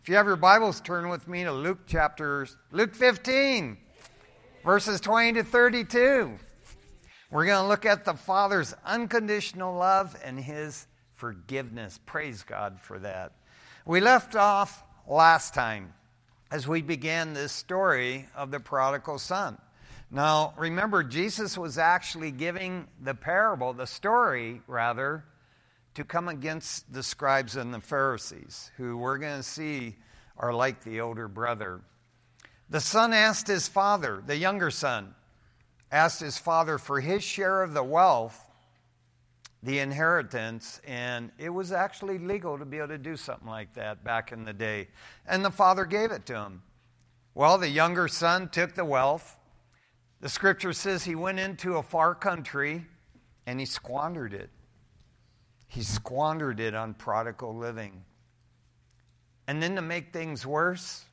If you have your Bibles, turn with me to Luke 15, verses 20 to 32. We're going to look at the Father's unconditional love and His forgiveness. Praise God for that. We left off last time as we began this story of the prodigal son. Now, remember, Jesus was actually giving the story, to come against the scribes and the Pharisees, who we're going to see are like the older brother. The son asked his father, the younger son, asked his father for his share of the wealth, the inheritance, and it was actually legal to be able to do something like that back in the day. And the father gave it to him. Well, the younger son took the wealth. The scripture says he went into a far country and he squandered it. He squandered it on prodigal living. And then to make things worse,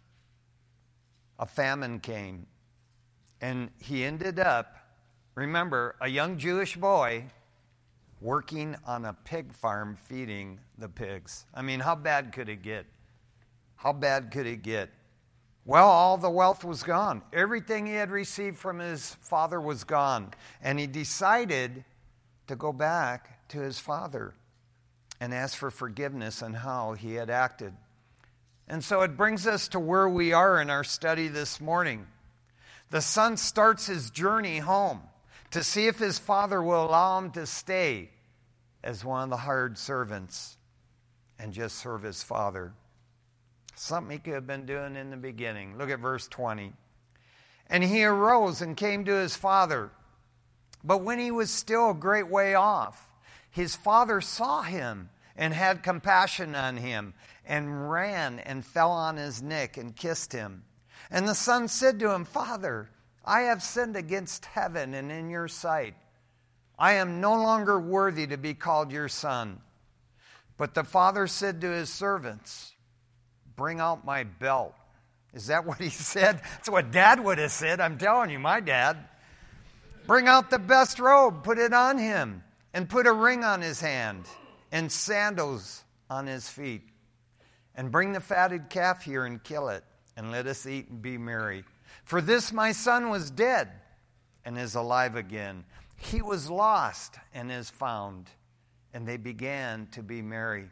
a famine came. And he ended up, remember, a young Jewish boy working on a pig farm feeding the pigs. I mean, how bad could it get? How bad could it get? Well, all the wealth was gone. Everything he had received from his father was gone. And he decided to go back to his father and ask for forgiveness on how he had acted. And so it brings us to where we are in our study this morning. The son starts his journey home to see if his father will allow him to stay as one of the hired servants and just serve his father. Something he could have been doing in the beginning. Look at verse 20. And he arose and came to his father. But when he was still a great way off, his father saw him and had compassion on him and ran and fell on his neck and kissed him. And the son said to him, Father, I have sinned against heaven and in your sight. I am no longer worthy to be called your son. But the father said to his servants, Bring out my belt. Is that what he said? That's what Dad would have said. I'm telling you, my dad. Bring out the best robe, put it on him, and put a ring on his hand and sandals on his feet. And bring the fatted calf here and kill it, and let us eat and be merry. For this my son was dead and is alive again. He was lost and is found. And they began to be merry.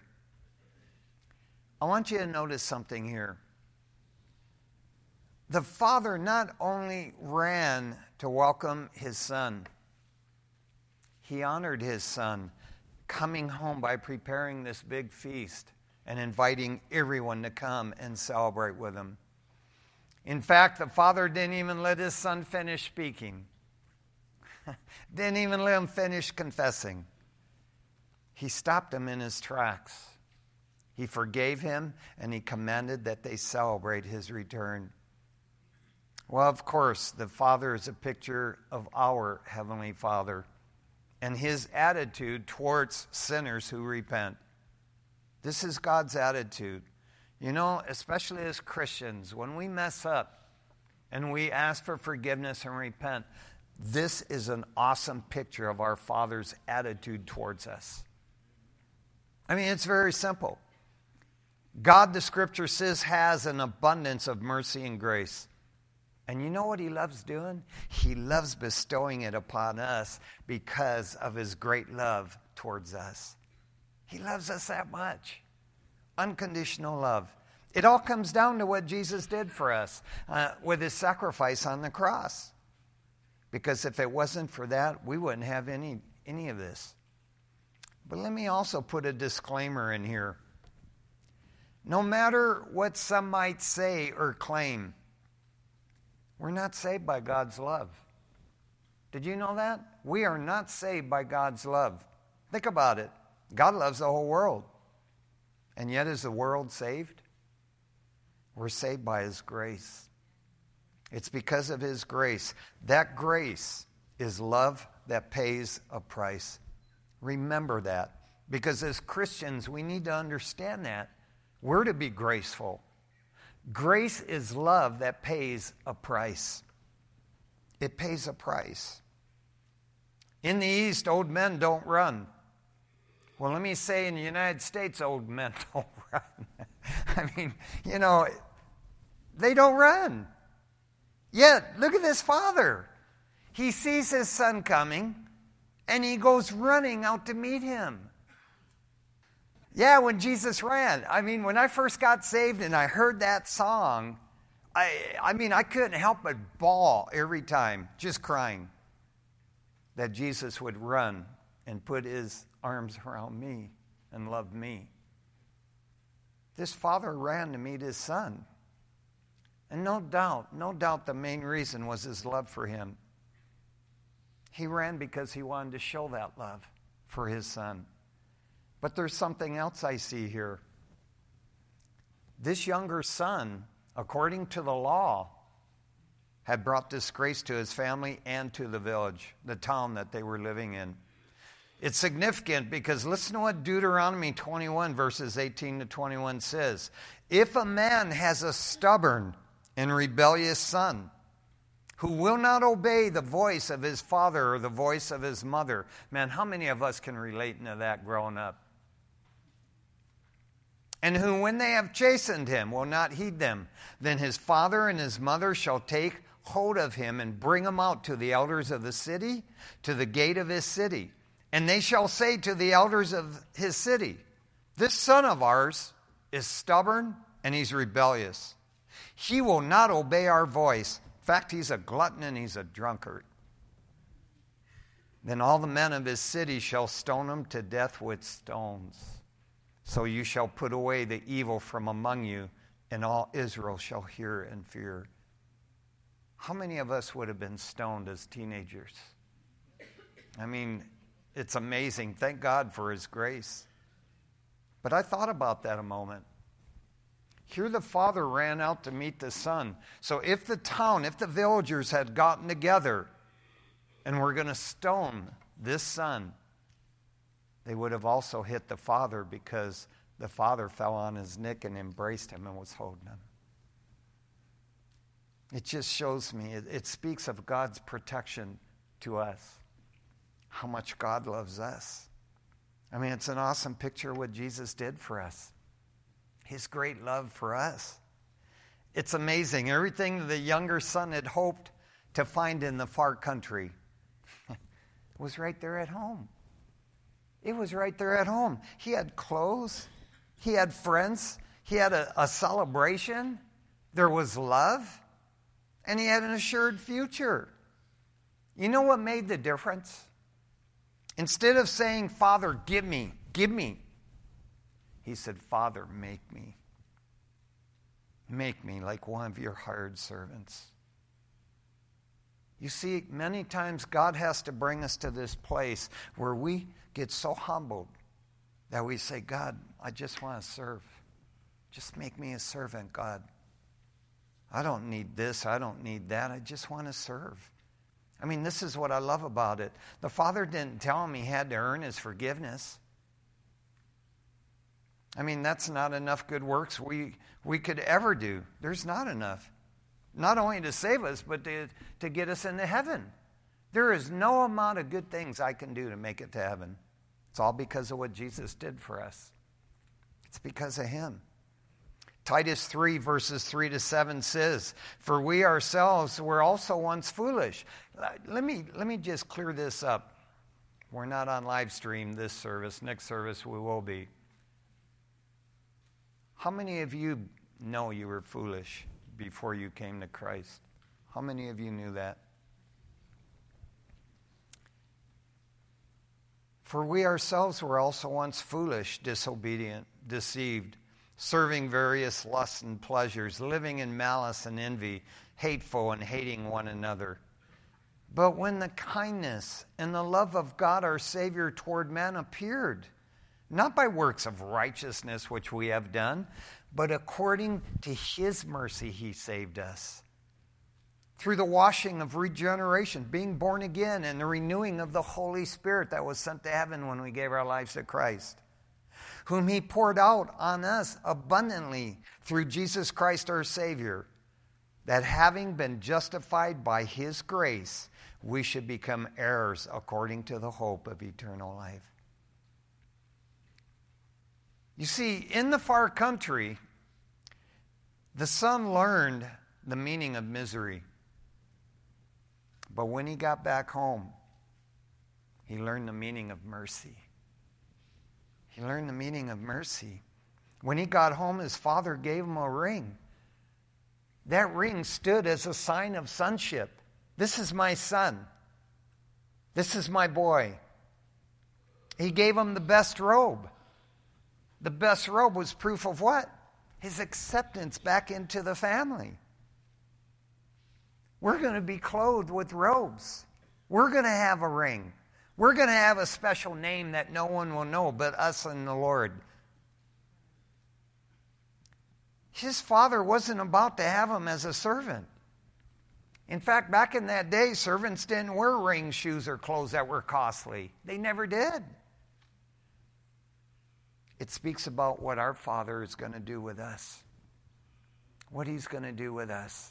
I want you to notice something here. The father not only ran to welcome his son, he honored his son, coming home by preparing this big feast and inviting everyone to come and celebrate with him. In fact, the father didn't even let his son finish speaking. Didn't even let him finish confessing. He stopped him in his tracks. He forgave him, and he commanded that they celebrate his return. Well, of course, the Father is a picture of our Heavenly Father and His attitude towards sinners who repent. This is God's attitude. You know, especially as Christians, when we mess up and we ask for forgiveness and repent, this is an awesome picture of our Father's attitude towards us. I mean, it's very simple. God, the Scripture says, has an abundance of mercy and grace. And you know what He loves doing? He loves bestowing it upon us because of His great love towards us. He loves us that much. Unconditional love. It all comes down to what Jesus did for us with His sacrifice on the cross. Because if it wasn't for that, we wouldn't have any of this. But let me also put a disclaimer in here. No matter what some might say or claim, we're not saved by God's love. Did you know that? We are not saved by God's love. Think about it. God loves the whole world. And yet is the world saved? We're saved by His grace. It's because of His grace. That grace is love that pays a price. Remember that. Because as Christians, we need to understand that. We're to be graceful. Grace is love that pays a price. It pays a price. In the East, old men don't run. Well, let me say in the United States, old men don't run. I mean, they don't run. Yet, look at this father. He sees his son coming, and he goes running out to meet him. Yeah, when Jesus ran. I mean, when I first got saved and I heard that song, I couldn't help but bawl every time, just crying, that Jesus would run and put his arms around me and love me. This father ran to meet his son. And no doubt the main reason was his love for him. He ran because he wanted to show that love for his son. But there's something else I see here. This younger son, according to the law, had brought disgrace to his family and to the village, the town that they were living in. It's significant because listen to what Deuteronomy 21 verses 18 to 21 says. If a man has a stubborn and rebellious son who will not obey the voice of his father or the voice of his mother. Man, how many of us can relate to that growing up? And who, when they have chastened him, will not heed them, then his father and his mother shall take hold of him and bring him out to the elders of the city, to the gate of his city. And they shall say to the elders of his city, this son of ours is stubborn and he's rebellious. He will not obey our voice. In fact, he's a glutton and he's a drunkard. Then all the men of his city shall stone him to death with stones. So you shall put away the evil from among you, and all Israel shall hear and fear. How many of us would have been stoned as teenagers? I mean, it's amazing. Thank God for his grace. But I thought about that a moment. Here the father ran out to meet the son. So if the villagers had gotten together and were going to stone this son, they would have also hit the father because the father fell on his neck and embraced him and was holding him. It just shows me, it speaks of God's protection to us, how much God loves us. I mean, it's an awesome picture of what Jesus did for us. His great love for us. It's amazing. Everything the younger son had hoped to find in the far country was right there at home. It was right there at home. He had clothes. He had friends. He had a celebration. There was love. And he had an assured future. You know what made the difference? Instead of saying, Father, give me, he said, Father, make me. Make me like one of your hired servants. You see, many times God has to bring us to this place where we get so humbled that we say, God, I just want to serve. Just make me a servant, God. I don't need this. I don't need that. I just want to serve. I mean, this is what I love about it. The Father didn't tell him he had to earn his forgiveness. I mean, that's not enough good works we could ever do. There's not enough. Not only to save us, but to get us into heaven. There is no amount of good things I can do to make it to heaven. It's all because of what Jesus did for us. It's because of him. Titus 3, verses 3 to 7 says, for we ourselves were also once foolish. Let me just clear this up. We're not on live stream this service. Next service we will be. How many of you know you were foolish before you came to Christ? How many of you knew that? For we ourselves were also once foolish, disobedient, deceived, serving various lusts and pleasures, living in malice and envy, hateful and hating one another. But when the kindness and the love of God our Savior toward men appeared, not by works of righteousness which we have done, but according to his mercy he saved us, through the washing of regeneration, being born again, and the renewing of the Holy Spirit that was sent to heaven when we gave our lives to Christ, whom he poured out on us abundantly through Jesus Christ our Savior, that having been justified by his grace, we should become heirs according to the hope of eternal life. You see, in the far country, the son learned the meaning of misery. But when he got back home, he learned the meaning of mercy. He learned the meaning of mercy. When he got home, his father gave him a ring. That ring stood as a sign of sonship. This is my son. This is my boy. He gave him the best robe. The best robe was proof of what? His acceptance back into the family. We're going to be clothed with robes. We're going to have a ring. We're going to have a special name that no one will know but us and the Lord. His father wasn't about to have him as a servant. In fact, back in that day, servants didn't wear rings, shoes, or clothes that were costly. They never did. It speaks about what our Father is going to do with us. What He's going to do with us.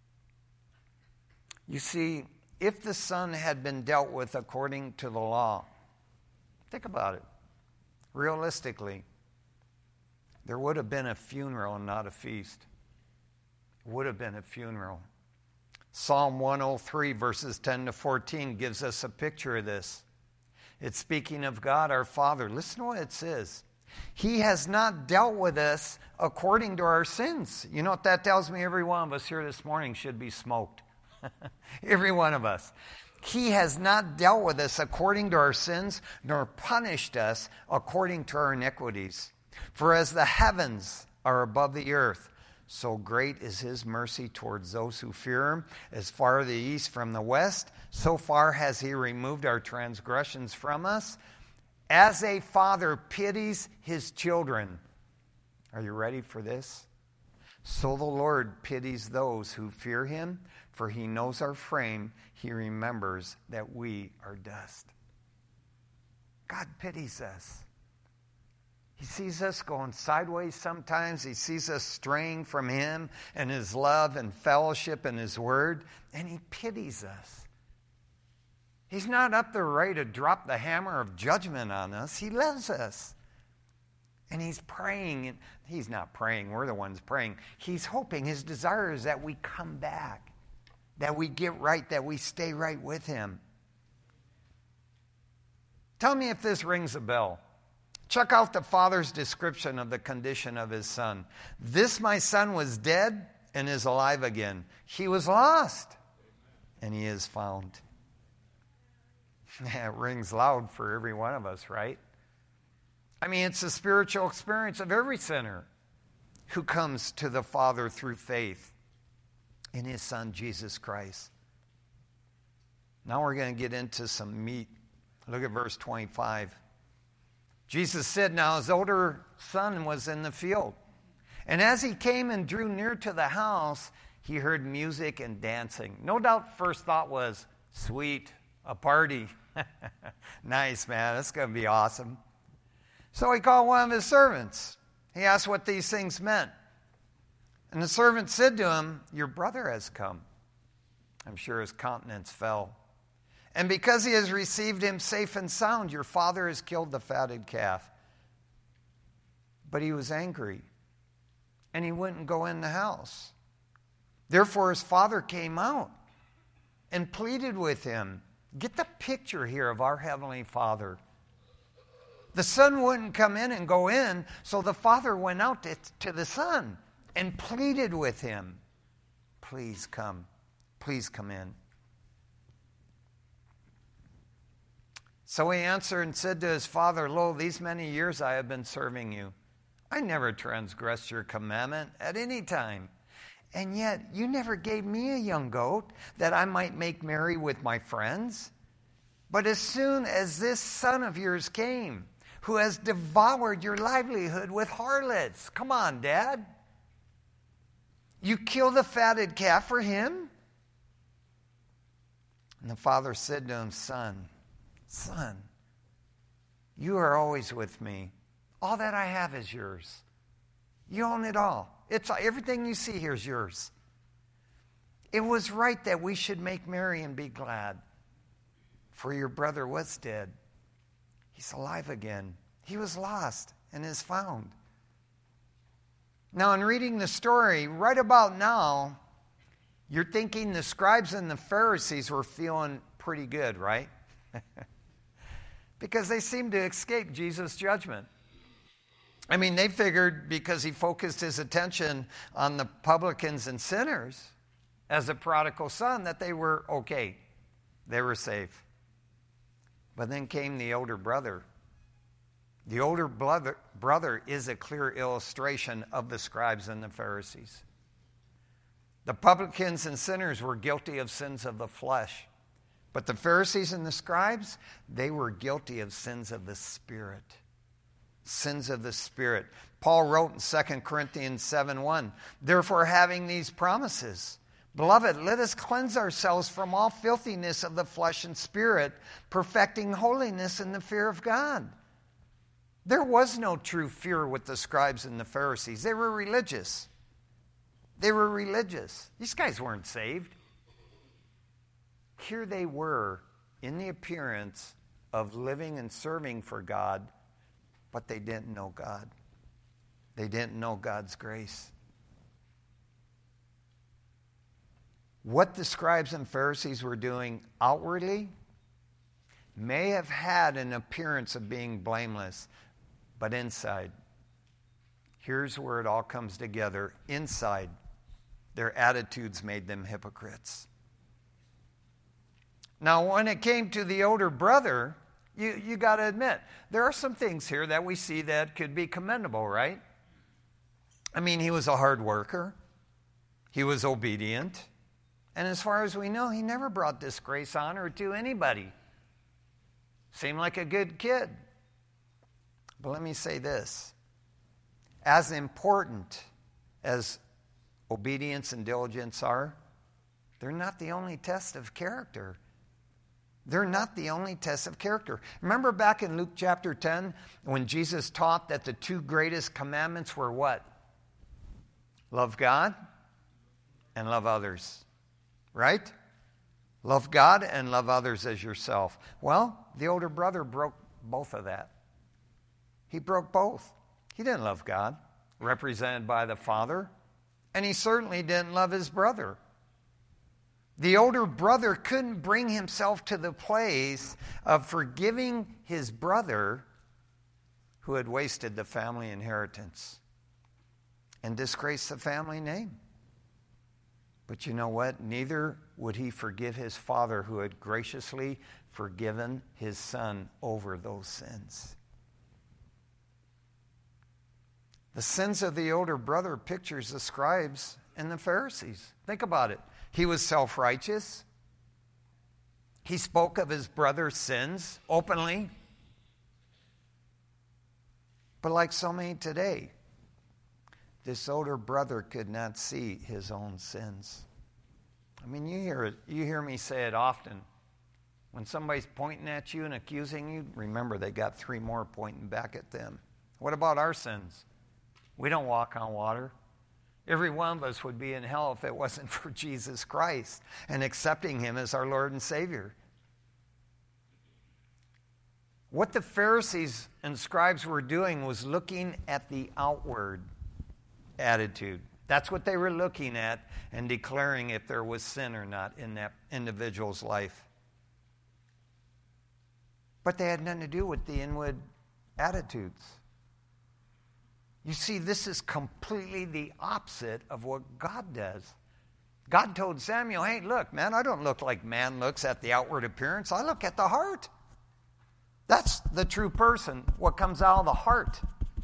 You see, if the son had been dealt with according to the law, think about it. Realistically, there would have been a funeral and not a feast. It would have been a funeral. Psalm 103, verses 10 to 14, gives us a picture of this. It's speaking of God, our Father. Listen to what it says. He has not dealt with us according to our sins. You know what that tells me? Every one of us here this morning should be smoked. Every one of us. He has not dealt with us according to our sins, nor punished us according to our iniquities. For as the heavens are above the earth, so great is His mercy towards those who fear Him. As far the east from the west, so far has He removed our transgressions from us. As a father pities his children. Are you ready for this? So the Lord pities those who fear Him, for He knows our frame. He remembers that we are dust. God pities us. He sees us going sideways sometimes. He sees us straying from Him and His love and fellowship and His word, and He pities us. He's not up there ready to drop the hammer of judgment on us. He loves us. And He's praying. He's not praying. We're the ones praying. He's hoping. His desire is that we come back, that we get right, that we stay right with Him. Tell me if this rings a bell. Check out the Father's description of the condition of His Son. This my son was dead and is alive again. He was lost and He is found. It rings loud for every one of us, right? I mean, it's the spiritual experience of every sinner who comes to the Father through faith in His Son, Jesus Christ. Now we're going to get into some meat. Look at verse 25. Jesus said, now his older son was in the field. And as he came and drew near to the house, he heard music and dancing. No doubt first thought was, sweet, a party. Nice, man. That's going to be awesome. So he called one of his servants. He asked what these things meant. And the servant said to him, your brother has come. I'm sure his countenance fell. And because he has received him safe and sound, your father has killed the fatted calf. But he was angry, and he wouldn't go in the house. Therefore his father came out and pleaded with him. Get the picture here of our Heavenly Father. The son wouldn't come in and go in, so the father went out to the son and pleaded with him. Please come. Please come in. So he answered and said to his father, lo, these many years I have been serving you. I never transgressed your commandment at any time. And yet you never gave me a young goat that I might make merry with my friends. But as soon as this son of yours came, who has devoured your livelihood with harlots. Come on, Dad. You kill the fatted calf for him? And the father said to him, Son, you are always with me. All that I have is yours. You own it all. It's everything you see here is yours. It was right that we should make merry and be glad. For your brother was dead. He's alive again. He was lost. and is found. Now, in reading the story, right about now, you're thinking the scribes and the Pharisees were feeling pretty good, right? Because they seemed to escape Jesus' judgment. I mean, they figured because he focused his attention on the publicans and sinners as a prodigal son that they were okay. They were safe. But then came the older brother. The older brother is a clear illustration of the scribes and the Pharisees. The publicans and sinners were guilty of sins of the flesh. But the Pharisees and the scribes, they were guilty of sins of the Spirit. Sins of the Spirit. Paul wrote in 2 Corinthians 7:1, "Therefore, having these promises, beloved, let us cleanse ourselves from all filthiness of the flesh and spirit, perfecting holiness in the fear of God." There was no true fear with the scribes and the Pharisees. They were religious. They were religious. These guys weren't saved. Here they were in the appearance of living and serving for God, but they didn't know God. They didn't know God's grace. What the scribes and Pharisees were doing outwardly may have had an appearance of being blameless, but inside, here's where it all comes together. Inside, their attitudes made them hypocrites. Now, when it came to the older brother, you got to admit, there are some things here that we see that could be commendable, right? I mean, he was a hard worker. He was obedient. And as far as we know, he never brought disgrace on or to anybody. Seemed like a good kid. But let me say this. As important as obedience and diligence are, they're not the only test of character. They're not the only test of character. Remember back in Luke chapter 10 when Jesus taught that the two greatest commandments were what? Love God and love others. Right? Love God and love others as yourself. Well, the older brother broke both of that. He broke both. He didn't love God, represented by the Father, and he certainly didn't love his brother. The older brother couldn't bring himself to the place of forgiving his brother who had wasted the family inheritance and disgraced the family name. But you know what? Neither would he forgive his father who had graciously forgiven his son over those sins. The sins of the older brother pictures the scribes and the Pharisees. Think about it. He was self-righteous. He spoke of his brother's sins openly. But like so many today, this older brother could not see his own sins. I mean, you hear me say it often. When somebody's pointing at you and accusing you, remember they got three more pointing back at them. What about our sins? We don't walk on water. Every one of us would be in hell if it wasn't for Jesus Christ and accepting him as our Lord and Savior. What the Pharisees and scribes were doing was looking at the outward attitude. That's what they were looking at and declaring if there was sin or not in that individual's life. But they had nothing to do with the inward attitudes. You see, this is completely the opposite of what God does. God told Samuel, hey, look, man, I don't look like man looks at the outward appearance. I look at the heart. That's the true person, what comes out of the heart.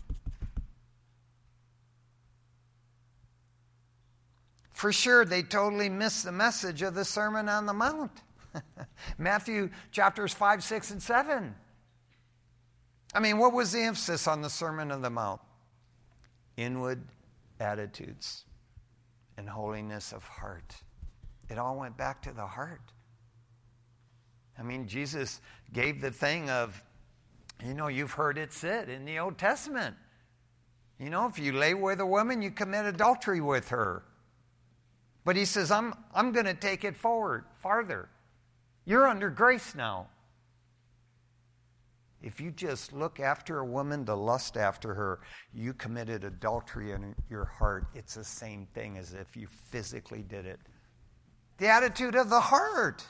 For sure, they totally missed the message of the Sermon on the Mount. Matthew chapters 5, 6, and 7. I mean, what was the emphasis on the Sermon on the Mount? Inward attitudes and holiness of heart. It all went back to the heart. I mean, Jesus gave the thing of, you've heard it said in the Old Testament. If you lay with a woman, you commit adultery with her. But he says, I'm going to take it farther. You're under grace now. If you just look after a woman to lust after her, you committed adultery in your heart. It's the same thing as if you physically did it. The attitude of the heart.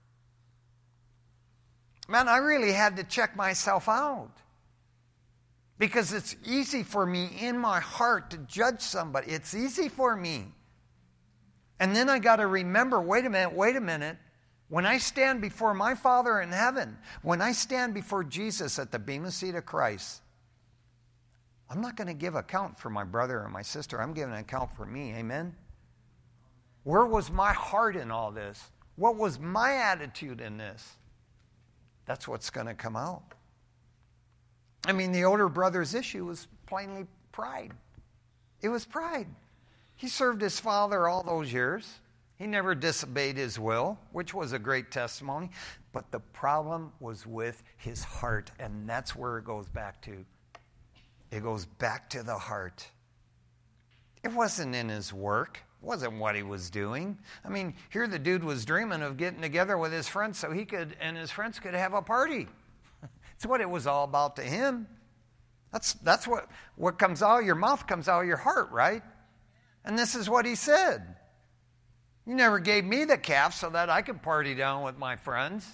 Man, I really had to check myself out. Because it's easy for me in my heart to judge somebody. It's easy for me. And then I got to remember, wait a minute. When I stand before my Father in heaven, when I stand before Jesus at the bema seat of Christ, I'm not going to give account for my brother or my sister. I'm giving an account for me. Amen? Where was my heart in all this? What was my attitude in this? That's what's going to come out. I mean, the older brother's issue was plainly pride. It was pride. He served his father all those years. He never disobeyed his will, which was a great testimony. But the problem was with his heart, and that's where it goes back to. It goes back to the heart. It wasn't in his work. It wasn't what he was doing. I mean, here the dude was dreaming of getting together with his friends so he could, and his friends could have a party. It's what it was all about to him. That's what comes out of your mouth comes out of your heart, right? And this is what he said. You never gave me the calf so that I could party down with my friends.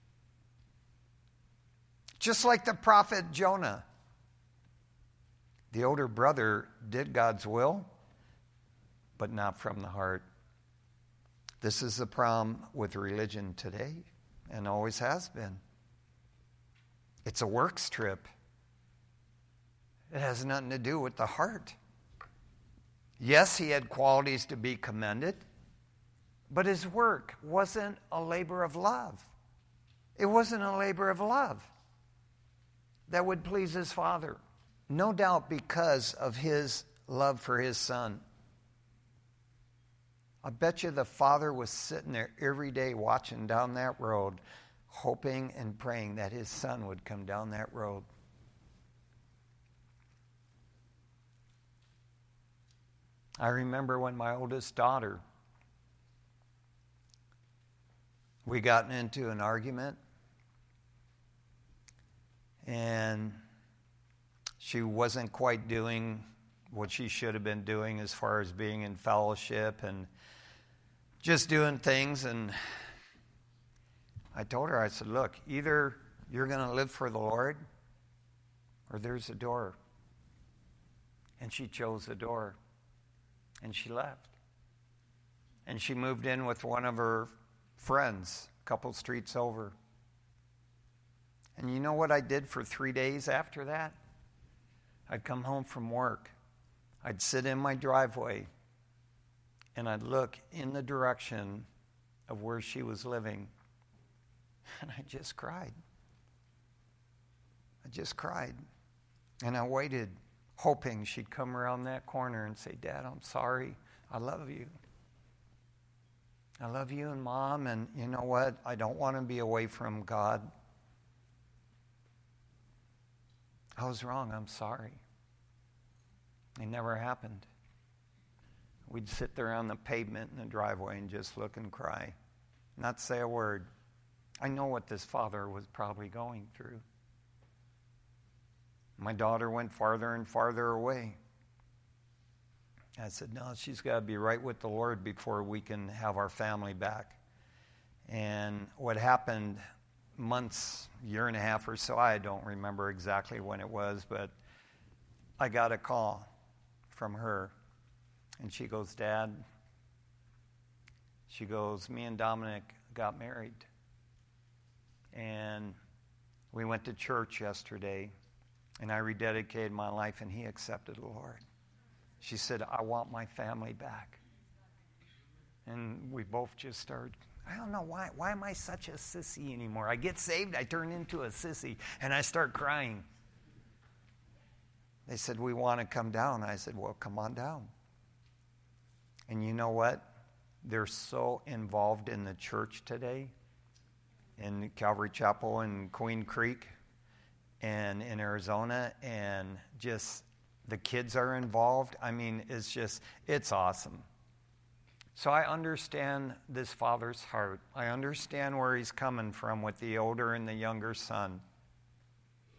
Just like the prophet Jonah. The older brother did God's will, but not from the heart. This is the problem with religion today, and always has been. It's a works trip. It has nothing to do with the heart. Yes, he had qualities to be commended, but his work wasn't a labor of love. It wasn't a labor of love that would please his Father. No doubt because of his love for his son. I bet you the father was sitting there every day watching down that road, hoping and praying that his son would come down that road. I remember when my oldest daughter, we got into an argument, and she wasn't quite doing what she should have been doing as far as being in fellowship and just doing things. And I told her, I said, look, either you're going to live for the Lord or there's a door. And she chose the door. And she left. And she moved in with one of her friends a couple streets over. And you know what I did for 3 days after that? I'd come home from work. I'd sit in my driveway and I'd look in the direction of where she was living. And I just cried. I just cried. And I waited, hoping she'd come around that corner and say, Dad, I'm sorry. I love you. I love you and Mom, and you know what? I don't want to be away from God. I was wrong. I'm sorry. It never happened. We'd sit there on the pavement in the driveway and just look and cry, not say a word. I know what this father was probably going through. My daughter went farther and farther away. I said, no, she's got to be right with the Lord before we can have our family back. And what happened months, year and a half or so, I don't remember exactly when it was, but I got a call from her. And she goes, Dad, she goes, me and Dominic got married. And we went to church yesterday, and I rededicated my life, and he accepted the Lord. She said, I want my family back. And we both just started, I don't know why. Why am I such a sissy anymore? I get saved, I turn into a sissy, and I start crying. They said, we want to come down. I said, well, come on down. And you know what? They're so involved in the church today, in Calvary Chapel in Queen Creek and in Arizona, and just the kids are involved. I mean, it's awesome. So I understand this father's heart. I understand where he's coming from with the older and the younger son.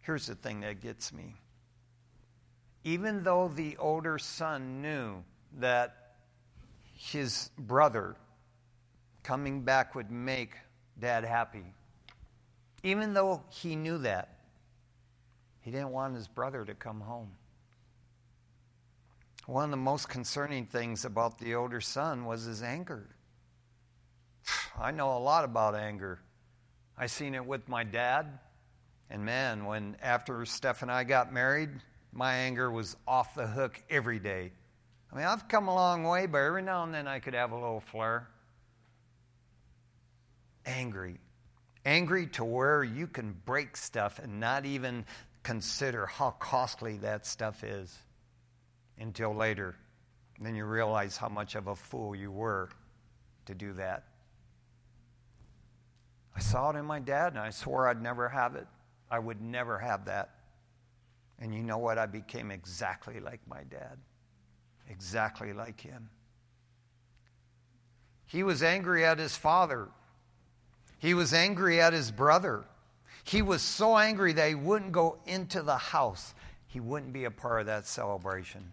Here's the thing that gets me. Even though the older son knew that his brother coming back would make Dad happy, even though he knew that, he didn't want his brother to come home. One of the most concerning things about the older son was his anger. I know a lot about anger. I seen it with my dad. And man, when after Steph and I got married, my anger was off the hook every day. I mean, I've come a long way, but every now and then I could have a little flare. Angry. Angry to where you can break stuff and not even consider how costly that stuff is until later. And then you realize how much of a fool you were to do that. I saw it in my dad, and I swore I'd never have it. I would never have that. And you know what? I became exactly like my dad. Exactly like him. He was angry at his father. He was angry at his brother. He was so angry that he wouldn't go into the house. He wouldn't be a part of that celebration.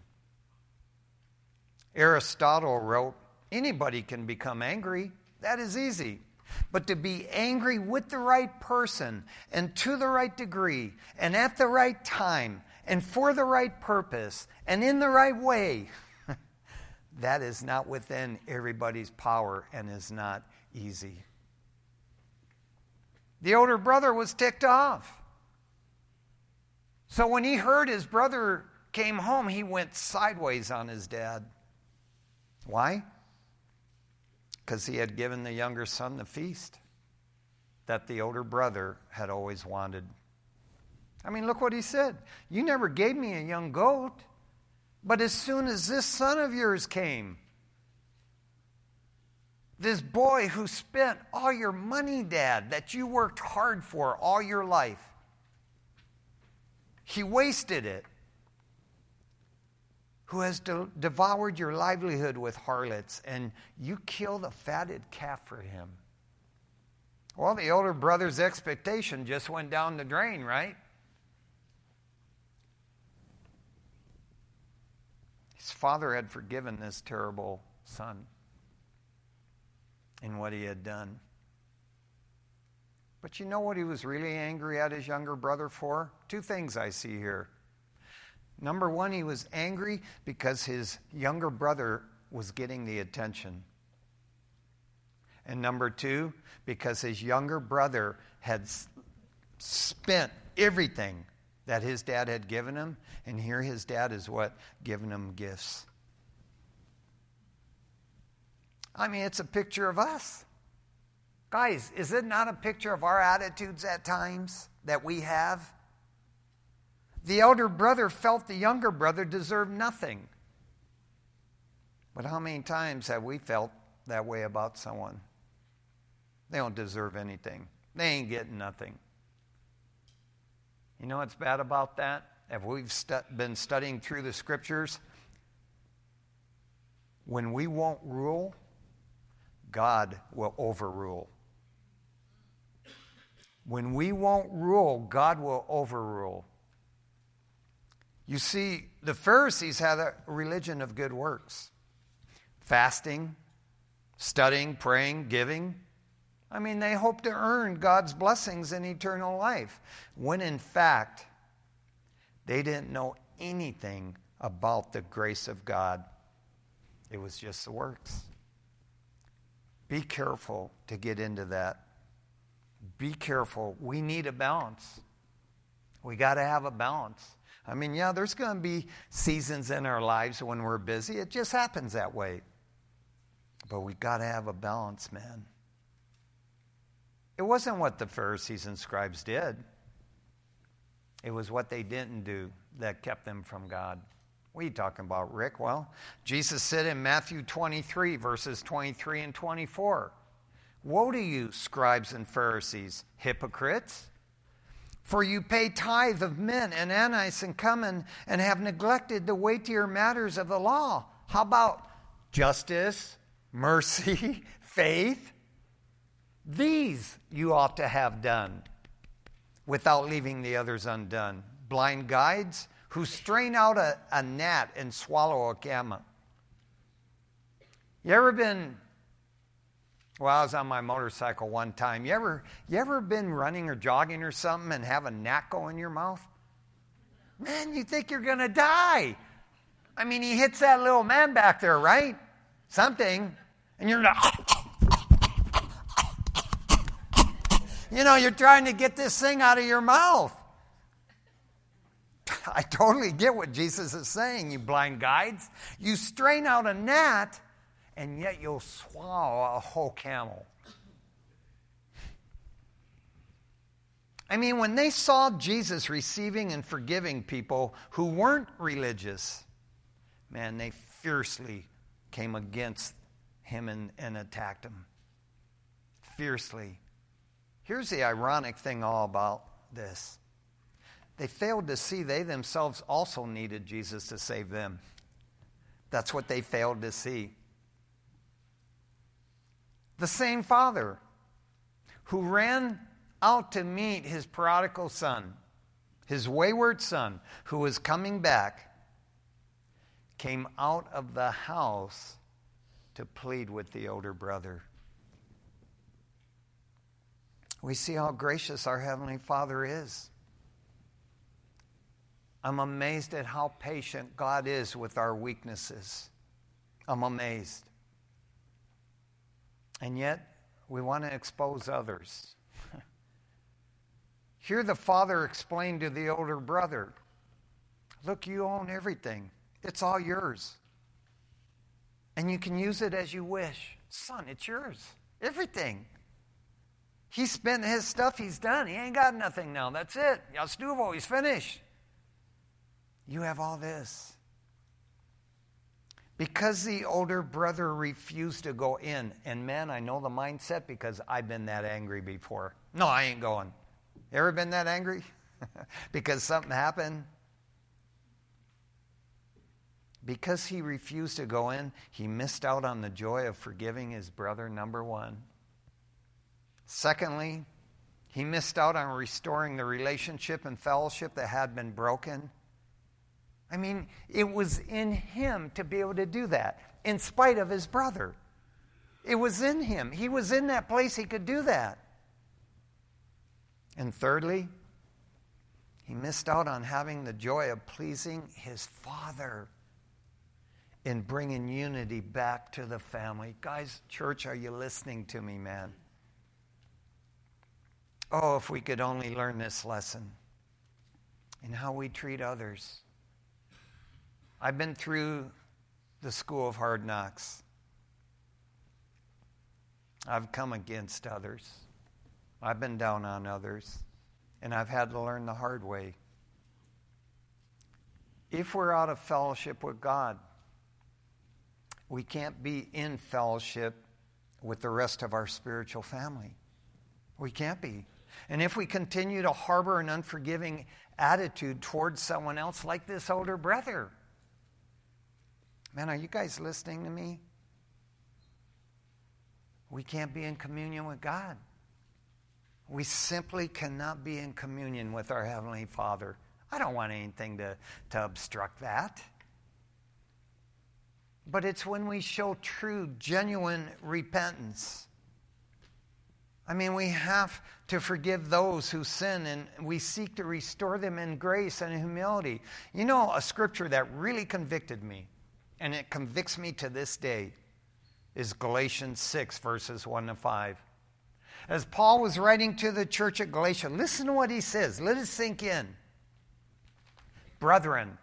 Aristotle wrote, anybody can become angry. That is easy. But to be angry with the right person and to the right degree and at the right time and for the right purpose and in the right way, that is not within everybody's power and is not easy. The older brother was ticked off. So when he heard his brother came home, he went sideways on his dad. Why? Because he had given the younger son the feast that the older brother had always wanted. I mean, look what he said. You never gave me a young goat, but as soon as this son of yours came, this boy who spent all your money, Dad, that you worked hard for all your life, he wasted it. Who has devoured your livelihood with harlots, and you kill the fatted calf for him. Well, the older brother's expectation just went down the drain, right? His father had forgiven this terrible son in what he had done. But you know what he was really angry at his younger brother for? Two things I see here. Number one, he was angry because his younger brother was getting the attention. And number two, because his younger brother had spent everything that his dad had given him, and here his dad is what? Giving him gifts. I mean, it's a picture of us. Guys, is it not a picture of our attitudes at times that we have? The elder brother felt the younger brother deserved nothing. But how many times have we felt that way about someone? They don't deserve anything. They ain't getting nothing. You know what's bad about that? If we've been studying through the scriptures, when we won't rule, God will overrule. When we won't rule, God will overrule. You see, the Pharisees had a religion of good works. Fasting, studying, praying, giving. I mean, they hoped to earn God's blessings in eternal life, when in fact, they didn't know anything about the grace of God. It was just the works. Be careful to get into that. Be careful. We need a balance. We got to have a balance. I mean, yeah, there's going to be seasons in our lives when we're busy. It just happens that way. But we got to have a balance, man. It wasn't what the Pharisees and scribes did. It was what they didn't do that kept them from God. What are you talking about, Rick? Well, Jesus said in Matthew 23, verses 23 and 24, "Woe to you, scribes and Pharisees, hypocrites! For you pay tithe of mint and anise and cumin and have neglected the weightier matters of the law." How about justice, mercy, faith? These you ought to have done. without leaving the others undone. Blind guides who strain out a gnat and swallow a camel. You ever been, well, I was on my motorcycle one time. You ever been running or jogging or something and have a gnat go in your mouth? Man, you think you're going to die. I mean, he hits that little man back there, right? Something. And you're like, you're trying to get this thing out of your mouth. I totally get what Jesus is saying, you blind guides. You strain out a gnat, and yet you'll swallow a whole camel. I mean, when they saw Jesus receiving and forgiving people who weren't religious, man, they fiercely came against him and attacked him. Fiercely. Here's the ironic thing all about this. They failed to see they themselves also needed Jesus to save them. That's what they failed to see. The same Father who ran out to meet his prodigal son, his wayward son, who was coming back, came out of the house to plead with the older brother. We see how gracious our Heavenly Father is. I'm amazed at how patient God is with our weaknesses. I'm amazed. And yet, we want to expose others. Here the father explained to the older brother, look, you own everything. It's all yours. And you can use it as you wish. Son, it's yours. Everything. He spent his stuff, he's done. He ain't got nothing now. That's it. Yastuvo, he's finished. You have all this. Because the older brother refused to go in. And man, I know the mindset because I've been that angry before. No, I ain't going. You ever been that angry? Because something happened? Because he refused to go in, he missed out on the joy of forgiving his brother, number one. Secondly, he missed out on restoring the relationship and fellowship that had been broken. I mean, it was in him to be able to do that, in spite of his brother. It was in him. He was in that place he could do that. And thirdly, he missed out on having the joy of pleasing his Father in bringing unity back to the family. Guys, church, are you listening to me, man? Oh, if we could only learn this lesson in how we treat others. I've been through the school of hard knocks. I've come against others. I've been down on others. And I've had to learn the hard way. If we're out of fellowship with God, we can't be in fellowship with the rest of our spiritual family. We can't be. And if we continue to harbor an unforgiving attitude towards someone else like this older brother, man, are you guys listening to me? We can't be in communion with God. We simply cannot be in communion with our Heavenly Father. I don't want anything to obstruct that. But it's when we show true, genuine repentance. I mean, we have to forgive those who sin, and we seek to restore them in grace and humility. You know, a scripture that really convicted me, and it convicts me to this day, is Galatians 6, verses 1 to 5. As Paul was writing to the church at Galatia, listen to what he says. Let it sink in. Brethren,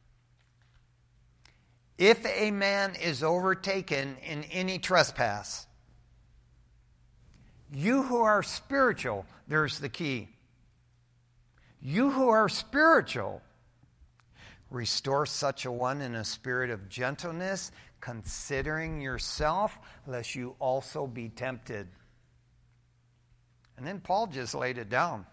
if a man is overtaken in any trespass, you who are spiritual, there's the key. You who are spiritual, restore such a one in a spirit of gentleness, considering yourself, lest you also be tempted. And then Paul just laid it down.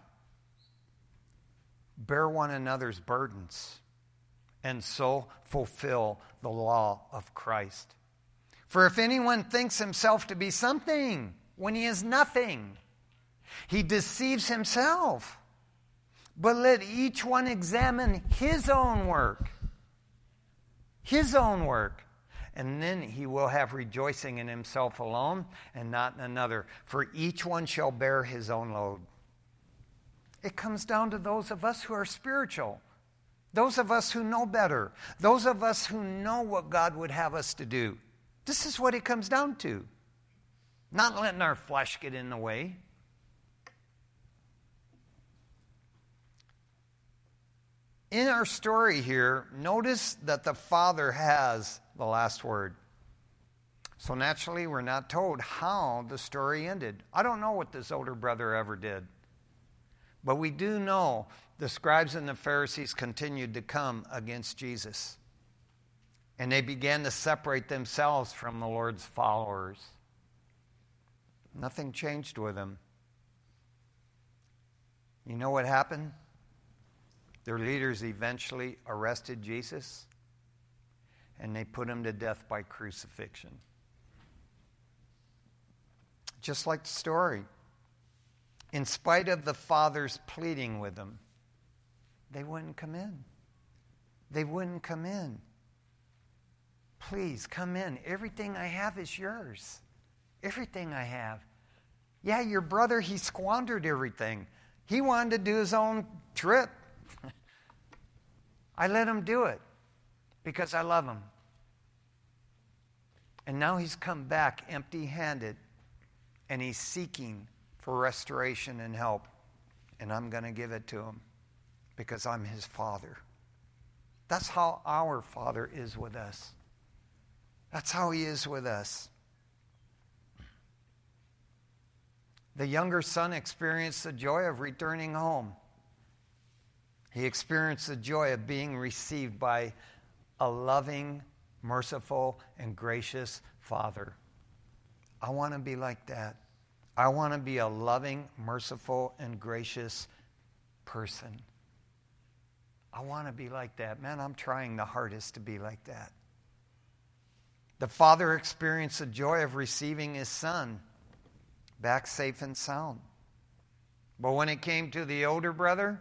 Bear one another's burdens, and so fulfill the law of Christ. For if anyone thinks himself to be something when he is nothing, he deceives himself. But let each one examine his own work. His own work. And then he will have rejoicing in himself alone and not in another. For each one shall bear his own load. It comes down to those of us who are spiritual. Those of us who know better. Those of us who know what God would have us to do. This is what it comes down to. Not letting our flesh get in the way. In our story here, notice that the Father has the last word. So naturally, we're not told how the story ended. I don't know what this older brother ever did. But we do know the scribes and the Pharisees continued to come against Jesus. And they began to separate themselves from the Lord's followers. Nothing changed with them. You know what happened? Their leaders eventually arrested Jesus, and they put him to death by crucifixion. Just like the story. In spite of the Father's pleading with them, they wouldn't come in. They wouldn't come in. Please, come in. Everything I have is yours. Everything I have. Yeah, your brother, he squandered everything. He wanted to do his own trip. I let him do it because I love him. And now he's come back empty-handed, and he's seeking for restoration and help. And I'm going to give it to him because I'm his Father. That's how our Father is with us. That's how he is with us. The younger son experienced the joy of returning home. He experienced the joy of being received by a loving, merciful, and gracious Father. I want to be like that. I want to be a loving, merciful, and gracious person. I want to be like that. Man, I'm trying the hardest to be like that. The father experienced the joy of receiving his son back safe and sound. But when it came to the older brother,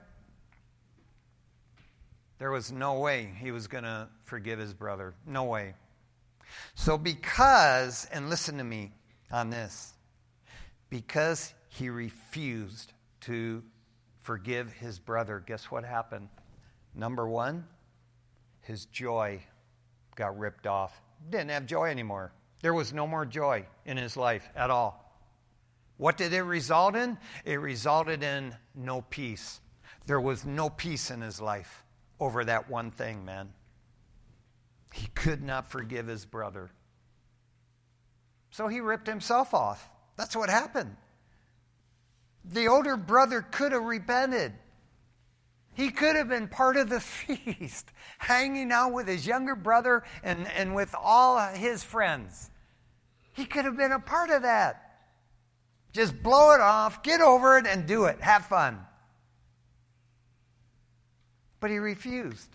there was no way he was going to forgive his brother. No way. So because, and listen to me on this, because he refused to forgive his brother, guess what happened? Number one, his joy got ripped off. Didn't have joy anymore. There was no more joy in his life at all. What did it result in? It resulted in no peace. There was no peace in his life over that one thing, man. He could not forgive his brother. So he ripped himself off. That's what happened. The older brother could have repented. He could have been part of the feast, hanging out with his younger brother and with all his friends. He could have been a part of that. Just blow it off, get over it, and do it. Have fun. But he refused.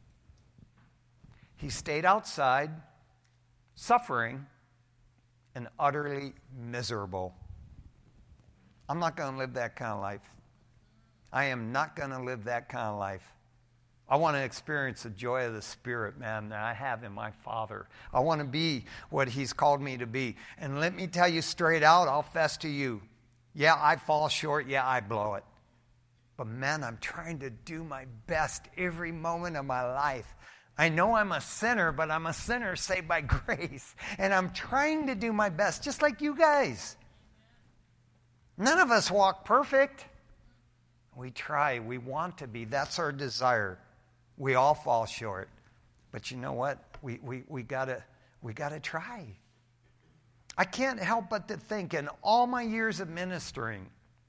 He stayed outside, suffering, and utterly miserable. I'm not going to live that kind of life. I am not going to live that kind of life. I want to experience the joy of the Spirit, man, that I have in my Father. I want to be what He's called me to be. And let me tell you straight out, I'll fess to you. Yeah, I fall short. Yeah, I blow it. But man, I'm trying to do my best every moment of my life. I know I'm a sinner, but I'm a sinner saved by grace. And I'm trying to do my best, just like you guys. None of us walk perfect. We try. We want to be. That's our desire. We all fall short. But you know what? We gotta try. I can't help but to think in all my years of ministering,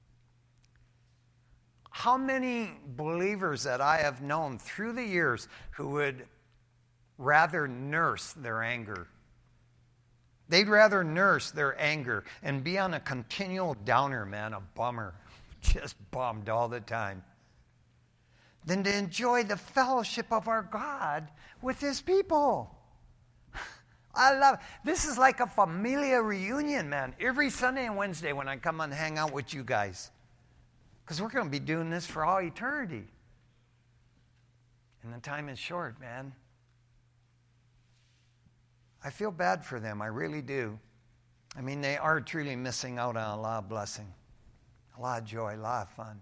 how many believers that I have known through the years who would rather nurse their anger. They'd rather nurse their anger and be on a continual downer, man, a bummer, just bummed all the time, than to enjoy the fellowship of our God with His people. I love it. This is like a familia reunion, man. Every Sunday and Wednesday when I come and hang out with you guys. Because we're going to be doing this for all eternity. And the time is short, man. I feel bad for them. I really do. I mean, they are truly missing out on a lot of blessing, a lot of joy, a lot of fun.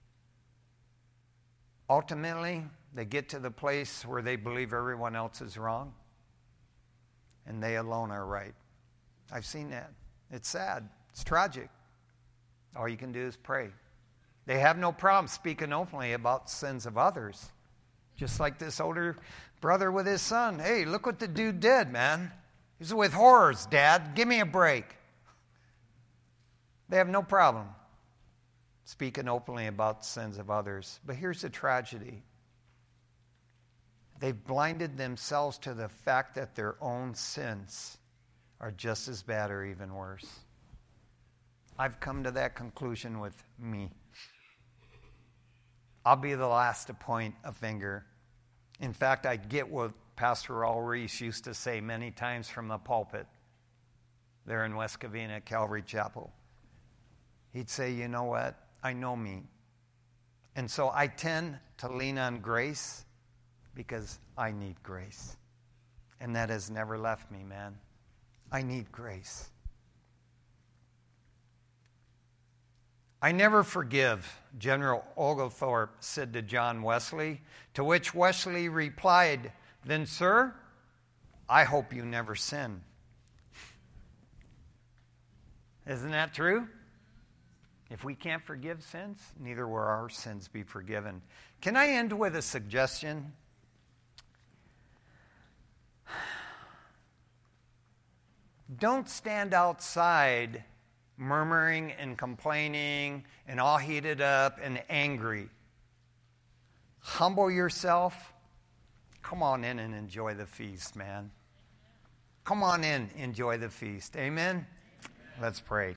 Ultimately, they get to the place where they believe everyone else is wrong and they alone are right. I've seen that. It's sad. It's tragic. All you can do is pray. They have no problem speaking openly about sins of others. Just like this older brother with his son. Hey, look what the dude did, man. He's with whores, Dad. Give me a break. They have no problem speaking openly about sins of others. But here's the tragedy. They've blinded themselves to the fact that their own sins are just as bad or even worse. I've come to that conclusion with me. I'll be the last to point a finger. In fact, I get what Pastor Raul Reese used to say many times from the pulpit there in West Covina at Calvary Chapel. He'd say, you know what? I know me. And so I tend to lean on grace because I need grace. And that has never left me, man. I need grace. I never forgive, General Oglethorpe said to John Wesley, to which Wesley replied, then, sir, I hope you never sin. Isn't that true? If we can't forgive sins, neither will our sins be forgiven. Can I end with a suggestion? Don't stand outside murmuring and complaining and all heated up and angry. Humble yourself. Come on in and enjoy the feast, man. Come on in, enjoy the feast. Amen? Let's pray.